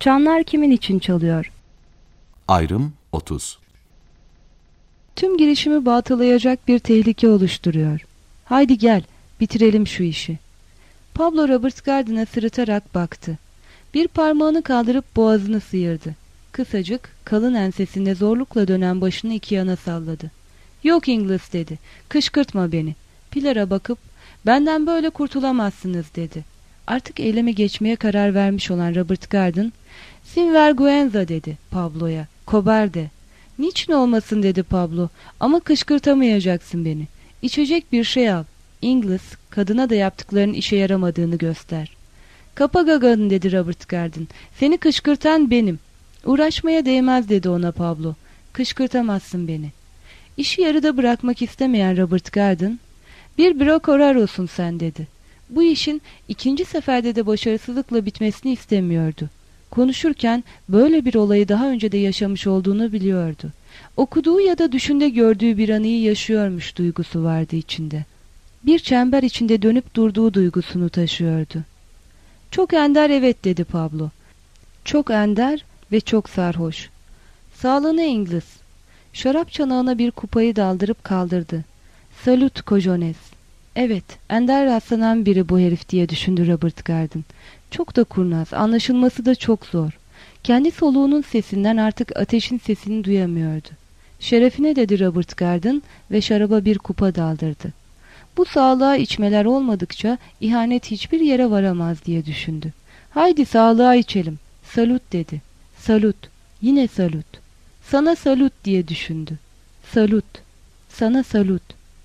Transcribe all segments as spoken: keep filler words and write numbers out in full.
Çanlar kimin için çalıyor? Ayrım otuz. Tüm girişimi batılayacak bir tehlike oluşturuyor. Haydi gel, bitirelim şu işi. Pablo Robert Garden'a sırıtarak baktı. Bir parmağını kaldırıp boğazını sıyırdı. Kısacık, kalın ensesinde zorlukla dönen başını iki yana salladı. Yok İngiliz dedi, kışkırtma beni. Pilar'a bakıp, benden böyle kurtulamazsınız dedi. Artık eyleme geçmeye karar vermiş olan Robert Garden, Sinvergüenza dedi Pablo'ya, Cobarde. Niçin olmasın dedi Pablo, ama kışkırtamayacaksın beni. İçecek bir şey al. İngiliz, kadına da yaptıklarının işe yaramadığını göster. Kapa gaganı dedi Robert Garden, seni kışkırtan benim. Uğraşmaya değmez dedi ona Pablo, kışkırtamazsın beni. İşi yarıda bırakmak istemeyen Robert Garden, bir brokorarossun sen dedi. Bu işin ikinci seferde de başarısızlıkla bitmesini istemiyordu. Konuşurken böyle bir olayı daha önce de yaşamış olduğunu biliyordu. Okuduğu ya da düşünde gördüğü bir anıyı yaşıyormuş duygusu vardı içinde. Bir çember içinde dönüp durduğu duygusunu taşıyordu. Çok ender evet dedi Pablo. Çok ender ve çok sarhoş. Sağlığına İngiliz. Şarap çanağına bir kupayı daldırıp kaldırdı. Salut Cojones. Evet, ender rastlanan biri bu herif diye düşündü Robert Garden. Çok da kurnaz, anlaşılması da çok zor. Kendi soluğunun sesinden artık ateşin sesini duyamıyordu. Şerefine dedi Robert Garden ve şaraba bir kupa daldırdı. Bu sağlığa içmeler olmadıkça ihanet hiçbir yere varamaz diye düşündü. Haydi sağlığa içelim. Salut dedi. Salut. Yine salut. Sana salut diye düşündü. Salut. Sana salut.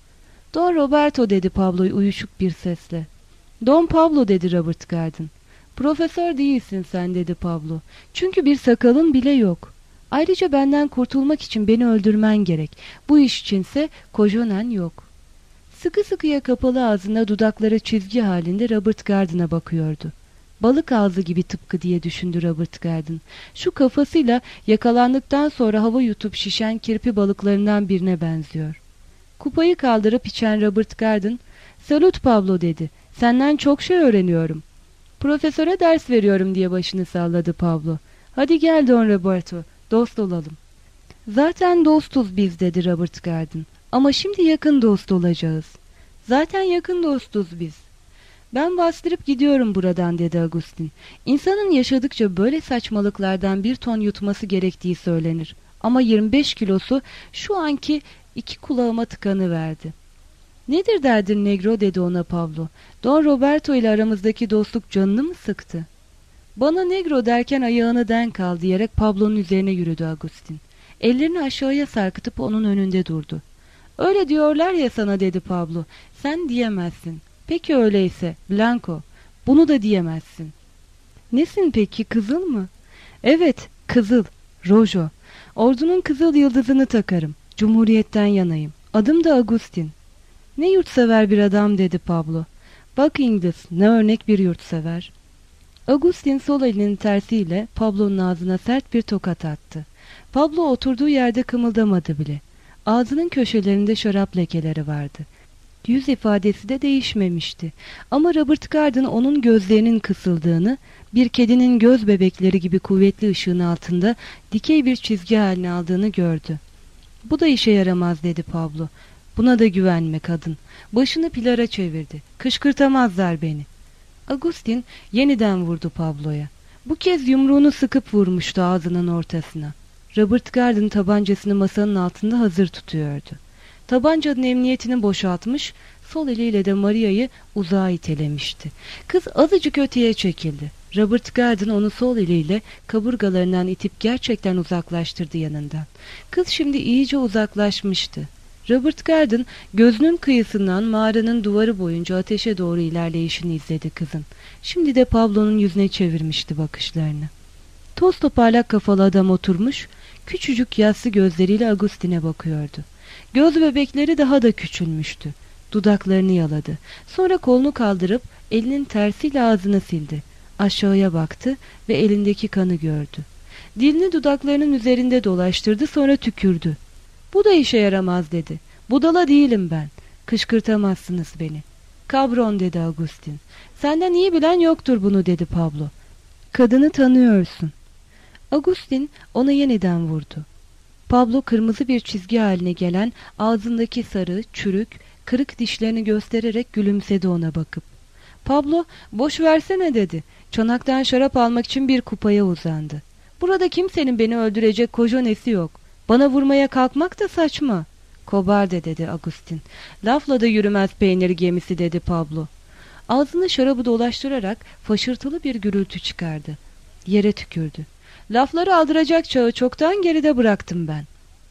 Don Roberto dedi Pablo uyuşuk bir sesle. Don Pablo dedi Robert Garden. Profesör değilsin sen dedi Pablo. Çünkü bir sakalın bile yok. Ayrıca benden kurtulmak için beni öldürmen gerek. Bu iş içinse kojonen yok. Sıkı sıkıya kapalı ağzında dudakları çizgi halinde Robert Garden'a bakıyordu. Balık ağzı gibi tıpkı diye düşündü Robert Garden. Şu kafasıyla yakalandıktan sonra hava yutup şişen kirpi balıklarından birine benziyor. Kupayı kaldırıp içen Robert Garden, "Salut Pablo" dedi. "Senden çok şey öğreniyorum." "Profesöre ders veriyorum" diye başını salladı Pablo. "Hadi gel Don Roberto, dost olalım." "Zaten dostuz biz" dedi Robert Garden. "Ama şimdi yakın dost olacağız." "Zaten yakın dostuz biz." "Ben bastırıp gidiyorum buradan" dedi Agustin. "İnsanın yaşadıkça böyle saçmalıklardan bir ton yutması gerektiği söylenir. Ama yirmi beş kilosu şu anki iki kulağıma tıkanıverdi." "Nedir derdin Negro?" dedi ona Pablo. "Don Roberto ile aramızdaki dostluk canını mı sıktı?" "Bana Negro derken ayağını denk al" diyerek Pablo'nun üzerine yürüdü Agustin. Ellerini aşağıya sarkıtıp onun önünde durdu. "Öyle diyorlar ya sana" dedi Pablo. "Sen diyemezsin." "Peki öyleyse Blanco, bunu da diyemezsin." "Nesin peki, kızıl mı?" "Evet, kızıl, Rojo. Ordunun kızıl yıldızını takarım. Cumhuriyetten yanayım. Adım da Agustin." "Ne yurtsever bir adam" dedi Pablo. "Bak İngiliz, ne örnek bir yurtsever." Agustin sol elinin tersiyle Pablo'nun ağzına sert bir tokat attı. Pablo oturduğu yerde kımıldamadı bile. Ağzının köşelerinde şarap lekeleri vardı. Yüz ifadesi de değişmemişti. Ama Robert Garden onun gözlerinin kısıldığını, bir kedinin göz bebekleri gibi kuvvetli ışığın altında dikey bir çizgi haline aldığını gördü. "Bu da işe yaramaz" dedi Pablo. "Buna da güvenme kadın." Başını Pilar'a çevirdi. "Kışkırtamazlar beni." Agustin yeniden vurdu Pablo'ya. Bu kez yumruğunu sıkıp vurmuştu ağzının ortasına. Robert Garden tabancasını masanın altında hazır tutuyordu. Tabancanın emniyetini boşaltmış, sol eliyle de Maria'yı uzağa itelemişti. Kız azıcık öteye çekildi. Robert Garden onu sol eliyle kaburgalarından itip gerçekten uzaklaştırdı yanından. Kız şimdi iyice uzaklaşmıştı. Robert Garden gözünün kıyısından mağaranın duvarı boyunca ateşe doğru ilerleyişini izledi kızın. Şimdi de Pablo'nun yüzüne çevirmişti bakışlarını. Toz toparlak kafalı adam oturmuş, küçücük yassı gözleriyle Agustin'e bakıyordu. Göz bebekleri daha da küçülmüştü. Dudaklarını yaladı. Sonra kolunu kaldırıp elinin tersiyle ağzını sildi. Aşağıya baktı ve elindeki kanı gördü. Dilini dudaklarının üzerinde dolaştırdı, sonra tükürdü. "Bu da işe yaramaz" dedi. "Budala değilim ben. Kışkırtamazsınız beni." "Kabron" dedi Agustin. "Senden iyi bilen yoktur bunu" dedi Pablo. "Kadını tanıyorsun." Agustin ona yeniden vurdu. Pablo kırmızı bir çizgi haline gelen ağzındaki sarı, çürük, kırık dişlerini göstererek gülümsedi ona bakıp. Pablo, boş versene dedi. Çanaktan şarap almak için bir kupaya uzandı. Burada kimsenin beni öldürecek kojonesi yok. Bana vurmaya kalkmak da saçma. Kobarde dedi Agustin. Lafla da yürümez peynir gemisi dedi Pablo. Ağzını şarabı dolaştırarak faşırtılı bir gürültü çıkardı. Yere tükürdü. Lafları aldıracak çağı çoktan geride bıraktım ben.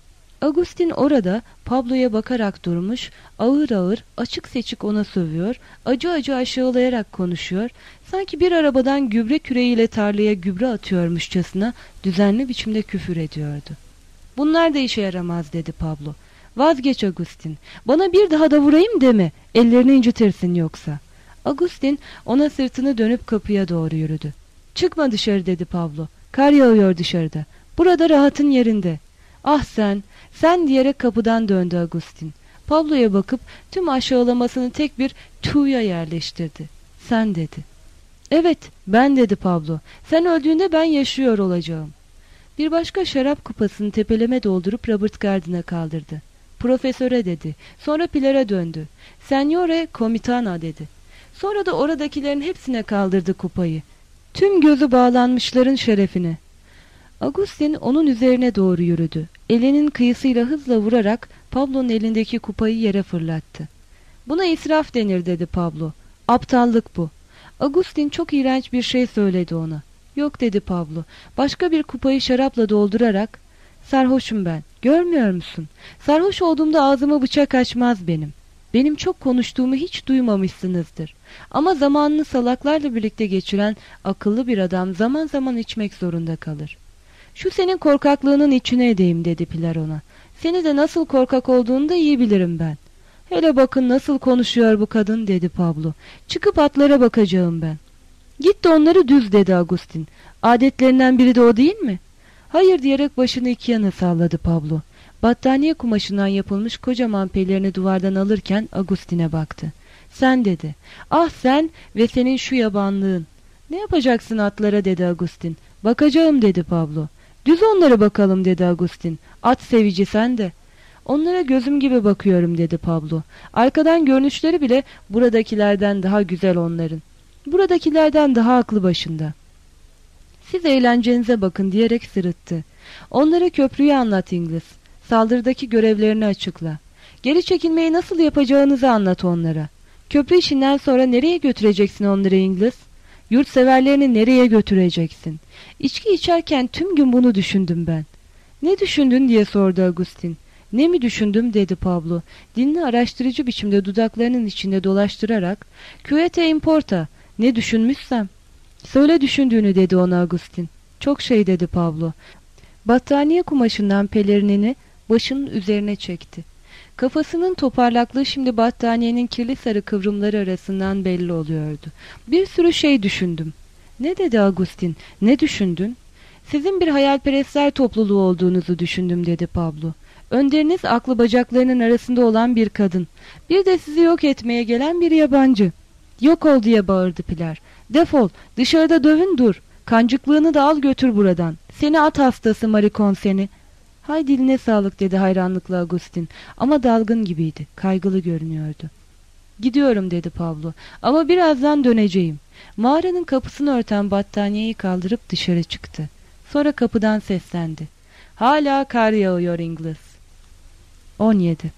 Agustin orada Pablo'ya bakarak durmuş, ağır ağır, açık seçik ona sövüyor, acı acı aşağılayarak konuşuyor, sanki bir arabadan gübre küreğiyle tarlaya gübre atıyormuşçasına düzenli biçimde küfür ediyordu. Bunlar da işe yaramaz dedi Pablo. Vazgeç Agustin, bana bir daha da vurayım deme, ellerini incitirsin yoksa. Agustin ona sırtını dönüp kapıya doğru yürüdü. Çıkma dışarı dedi Pablo, kar yağıyor dışarıda, burada rahatın yerinde. Ah sen, sen diyerek kapıdan döndü Agustin. Pablo'ya bakıp tüm aşağılamasını tek bir tuğya yerleştirdi. Sen dedi. Evet, ben dedi Pablo. Sen öldüğünde ben yaşıyor olacağım. Bir başka şarap kupasını tepeleme doldurup Robert Garden'a kaldırdı. Profesöre dedi. Sonra Pilar'a döndü. Senyore Komitana dedi. Sonra da oradakilerin hepsine kaldırdı kupayı. Tüm gözü bağlanmışların şerefine. Agustin onun üzerine doğru yürüdü. Elinin kıyısıyla hızla vurarak Pablo'nun elindeki kupayı yere fırlattı. Buna israf denir dedi Pablo. Aptallık bu. Agustin çok iğrenç bir şey söyledi ona. Yok dedi Pablo. Başka bir kupayı şarapla doldurarak, sarhoşum ben, görmüyor musun? Sarhoş olduğumda ağzıma bıçak açmaz benim. Benim çok konuştuğumu hiç duymamışsınızdır. Ama zamanını salaklarla birlikte geçiren akıllı bir adam zaman zaman içmek zorunda kalır. Şu senin korkaklığının içine edeyim dedi Pilar ona. Seni de nasıl korkak olduğunu da iyi bilirim ben. Hele bakın nasıl konuşuyor bu kadın dedi Pablo. Çıkıp atlara bakacağım ben. Git de onları düz dedi Agustin. Adetlerinden biri de o değil mi? Hayır diyerek başını iki yana salladı Pablo. Battaniye kumaşından yapılmış kocaman pelerini duvardan alırken Agustin'e baktı. Sen dedi. Ah sen ve senin şu yabanlığın. Ne yapacaksın atlara dedi Agustin. Bakacağım dedi Pablo. Düz onlara bakalım dedi Agustin. At sevici sen de. Onlara gözüm gibi bakıyorum dedi Pablo. Arkadan görünüşleri bile buradakilerden daha güzel onların. Buradakilerden daha aklı başında. Siz eğlencenize bakın diyerek sırıttı. Onlara köprüyü anlat İngiliz. Saldırıdaki görevlerini açıkla. Geri çekilmeyi nasıl yapacağınızı anlat onlara. Köprü işinden sonra nereye götüreceksin onları İngiliz? Yurtseverlerini nereye götüreceksin? İçki içerken tüm gün bunu düşündüm ben. Ne düşündün diye sordu Agustin. Ne mi düşündüm dedi Pablo. Dilini araştırıcı biçimde dudaklarının içinde dolaştırarak. Küete importa. Ne düşünmüşsem. Söyle düşündüğünü dedi ona Agustin. Çok şey dedi Pablo. Battaniye kumaşından pelerinini başının üzerine çekti. Kafasının toparlaklığı şimdi battaniyenin kirli sarı kıvrımları arasından belli oluyordu. Bir sürü şey düşündüm. Ne dedi Agustin? Ne düşündün? Sizin bir hayalperestler topluluğu olduğunuzu düşündüm dedi Pablo. Önderiniz aklı bacaklarının arasında olan bir kadın. Bir de sizi yok etmeye gelen bir yabancı. Yok ol diye bağırdı Pilar. Defol, dışarıda dövün dur. Kancıklığını da al götür buradan. Seni at hastası marikon seni. Hay diline sağlık dedi hayranlıkla Agustin. Ama dalgın gibiydi, kaygılı görünüyordu. Gidiyorum dedi Pablo. Ama birazdan döneceğim. Mağaranın kapısını örten battaniyeyi kaldırıp dışarı çıktı. Sonra kapıdan seslendi. Hala kar yağıyor İngiliz. on yedi.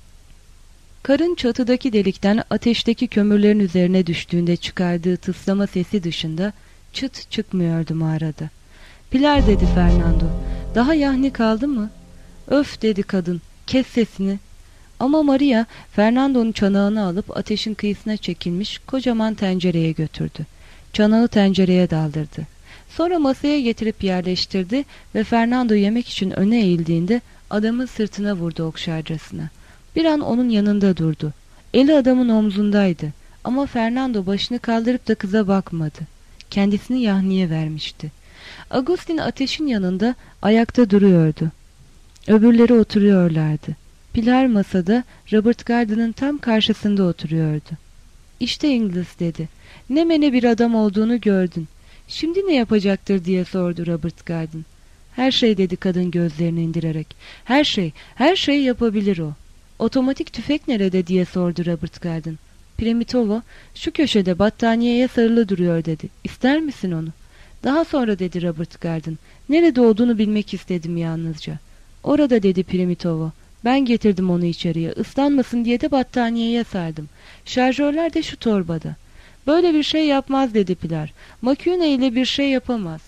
Karın çatıdaki delikten ateşteki kömürlerin üzerine düştüğünde çıkardığı tıslama sesi dışında çıt çıkmıyordu mağarada. Pilar dedi Fernando. Daha yahni kaldı mı? Öf dedi kadın. Kes sesini. Ama Maria Fernando'nun çanağını alıp ateşin kıyısına çekilmiş kocaman tencereye götürdü. Çanağı tencereye daldırdı. Sonra masaya getirip yerleştirdi ve Fernando yemek için öne eğildiğinde adamın sırtına vurdu okşarcasına. Bir an onun yanında durdu. Eli adamın omzundaydı ama Fernando başını kaldırıp da kıza bakmadı. Kendisini yahniye vermişti. Agustin ateşin yanında ayakta duruyordu. Öbürleri oturuyorlardı. Pilar masada Robert Garden'ın tam karşısında oturuyordu. İşte İngiliz dedi. Ne mene bir adam olduğunu gördün. Şimdi ne yapacaktır diye sordu Robert Garden. Her şey dedi kadın gözlerini indirerek. Her şey, her şey yapabilir o. Otomatik tüfek nerede diye sordu Robert Garden. Primitova şu köşede battaniyeye sarılı duruyor dedi. İster misin onu? Daha sonra dedi Robert Garden. Nerede olduğunu bilmek istedim yalnızca. Orada dedi Primitova. Ben getirdim onu içeriye. Islanmasın diye de battaniyeye sardım. Şarjörler de şu torbada. Böyle bir şey yapmaz dedi Pilar. Makine ile bir şey yapamaz.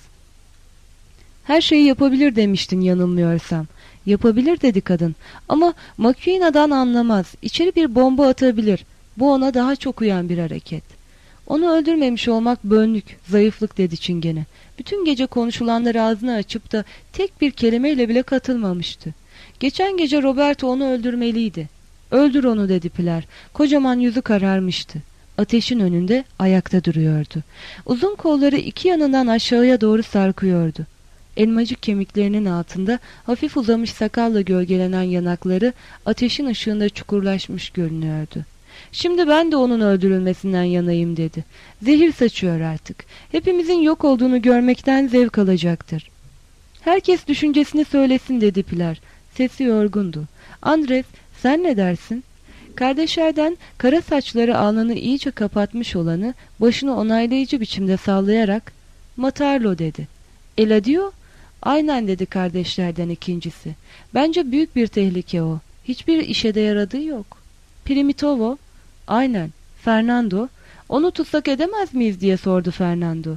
Her şeyi yapabilir demiştin yanılmıyorsam. Yapabilir dedi kadın. Ama makineden anlamaz. İçeri bir bomba atabilir. Bu ona daha çok uyan bir hareket. Onu öldürmemiş olmak bönlük, zayıflık dedi Çingene. Bütün gece konuşulanları ağzını açıp da tek bir kelimeyle bile katılmamıştı. Geçen gece Roberto onu öldürmeliydi. Öldür onu dedi Pilar. Kocaman yüzü kararmıştı. Ateşin önünde ayakta duruyordu. Uzun kolları iki yanından aşağıya doğru sarkıyordu. Elmacık kemiklerinin altında hafif uzamış sakalla gölgelenen yanakları ateşin ışığında çukurlaşmış görünüyordu. Şimdi ben de onun öldürülmesinden yanayım dedi. Zehir saçıyor artık. Hepimizin yok olduğunu görmekten zevk alacaktır. Herkes düşüncesini söylesin dedi Pilar. Sesi yorgundu. Andres, sen ne dersin? Kardeşlerden kara saçları alnını iyice kapatmış olanı başını onaylayıcı biçimde sallayarak Matarlo dedi. Eladio? Aynen dedi kardeşlerden ikincisi. Bence büyük bir tehlike o. Hiçbir işe de yaradığı yok. Primitovo? Aynen. Fernando? Onu tutsak edemez miyiz diye sordu Fernando.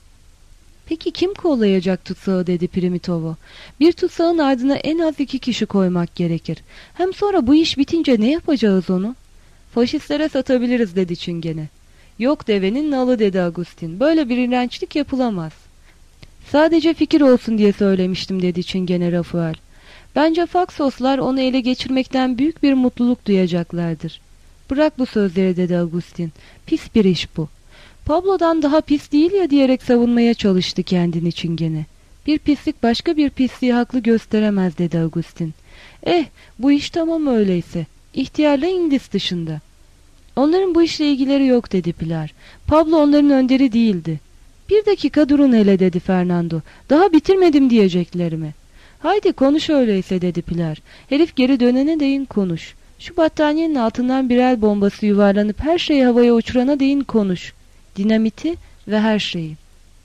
Peki kim kollayacak tutsağı dedi Primitovo. Bir tutsağın ardına en az iki kişi koymak gerekir. Hem sonra bu iş bitince ne yapacağız onu? Faşistlere satabiliriz dedi Çingene. Yok devenin nalı dedi Agustin. Böyle bir iğrençlik yapılamaz. Sadece fikir olsun diye söylemiştim dedi Çingene Rafael. Bence Faksoslar onu ele geçirmekten büyük bir mutluluk duyacaklardır. Bırak bu sözleri dedi Agustin. Pis bir iş bu. Pablo'dan daha pis değil ya diyerek savunmaya çalıştı kendini Çingene. Bir pislik başka bir pisliği haklı gösteremez dedi Agustin. Eh bu iş tamam öyleyse. İhtiyarla Indis dışında. Onların bu işle ilgileri yok dedi Pilar. Pablo onların önderi değildi. Bir dakika durun hele dedi Fernando. Daha bitirmedim diyeceklerimi. Haydi konuş öyleyse dedi Pilar. Herif geri dönene değin konuş. Şu battaniyenin altından bir el bombası yuvarlanıp her şeyi havaya uçurana değin konuş. Dinamiti ve her şeyi.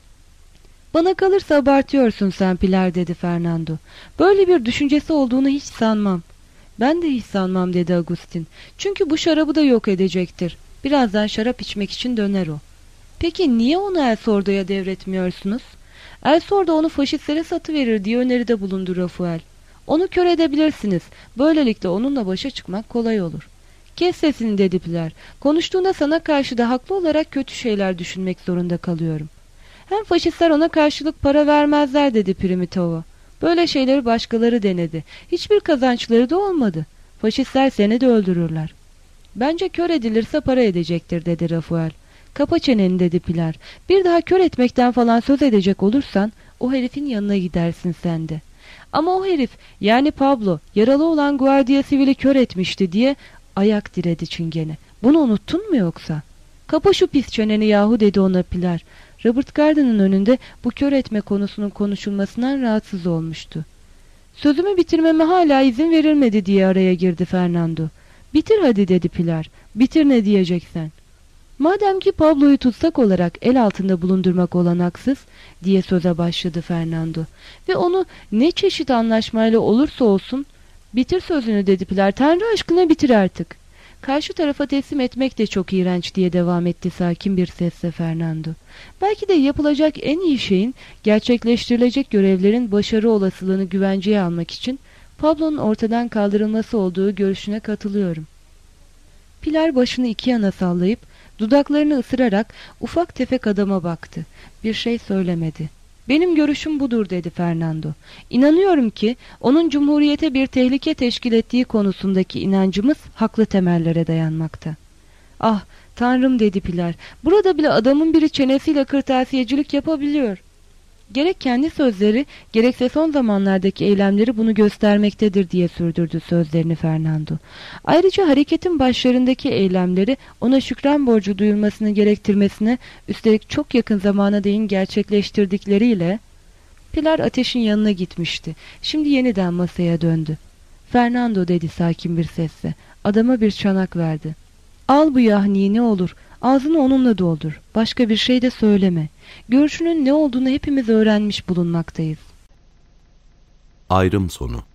Bana kalırsa abartıyorsun sen Pilar dedi Fernando. Böyle bir düşüncesi olduğunu hiç sanmam. Ben de hiç sanmam dedi Agustin. Çünkü bu şarabı da yok edecektir. Birazdan şarap içmek için döner o. Peki niye onu El Sordo'ya devretmiyorsunuz? El Sordo onu faşistlere satıverir diye öneride bulundu Rafael. Onu kör edebilirsiniz. Böylelikle onunla başa çıkmak kolay olur. Kes sesini dedi Pilar. Konuştuğunda sana karşı da haklı olarak kötü şeyler düşünmek zorunda kalıyorum. Hem faşistler ona karşılık para vermezler dedi Primitova. Böyle şeyleri başkaları denedi. Hiçbir kazançları da olmadı. Faşistler seni de öldürürler. Bence kör edilirse para edecektir dedi Rafael. Kapa çeneni dedi Pilar. Bir daha kör etmekten falan söz edecek olursan o herifin yanına gidersin sen de. Ama o herif yani Pablo yaralı olan Guardia Civil'i kör etmişti diye ayak diredi Çingene. Bunu unuttun mu yoksa? Kapa şu pis çeneni yahu dedi ona Pilar. Robert Garden'ın önünde bu kör etme konusunun konuşulmasından rahatsız olmuştu. Sözümü bitirmeme hala izin verilmedi diye araya girdi Fernando. Bitir hadi dedi Pilar. Bitir ne diyeceksen. Madem ki Pablo'yu tutsak olarak el altında bulundurmak olanaksız diye söze başladı Fernando. Ve onu ne çeşit anlaşmayla olursa olsun bitir sözünü dedi Pilar. Tanrı aşkına bitir artık. Karşı tarafa teslim etmek de çok iğrenç diye devam etti sakin bir sesle Fernando. Belki de yapılacak en iyi şeyin gerçekleştirilecek görevlerin başarı olasılığını güvenceye almak için Pablo'nun ortadan kaldırılması olduğu görüşüne katılıyorum. Pilar başını iki yana sallayıp dudaklarını ısırarak ufak tefek adama baktı. Bir şey söylemedi. Benim görüşüm budur dedi Fernando. İnanıyorum ki onun cumhuriyete bir tehlike teşkil ettiği konusundaki inancımız haklı temellere dayanmakta. Ah Tanrım dedi Pilar. Burada bile adamın biri çenesiyle kırtasiyecilik yapabiliyor. Gerek kendi sözleri, gerekse son zamanlardaki eylemleri bunu göstermektedir diye sürdürdü sözlerini Fernando. Ayrıca hareketin başlarındaki eylemleri ona şükran borcu duyulmasını gerektirmesine, üstelik çok yakın zamana değin gerçekleştirdikleriyle... Pilar ateşin yanına gitmişti. Şimdi yeniden masaya döndü. Fernando dedi sakin bir sesle. Adama bir çanak verdi. Al bu yahniyi ne olur. Ağzını onunla doldur. Başka bir şey de söyleme. Görüşünün ne olduğunu hepimiz öğrenmiş bulunmaktayız. Ayrım sonu.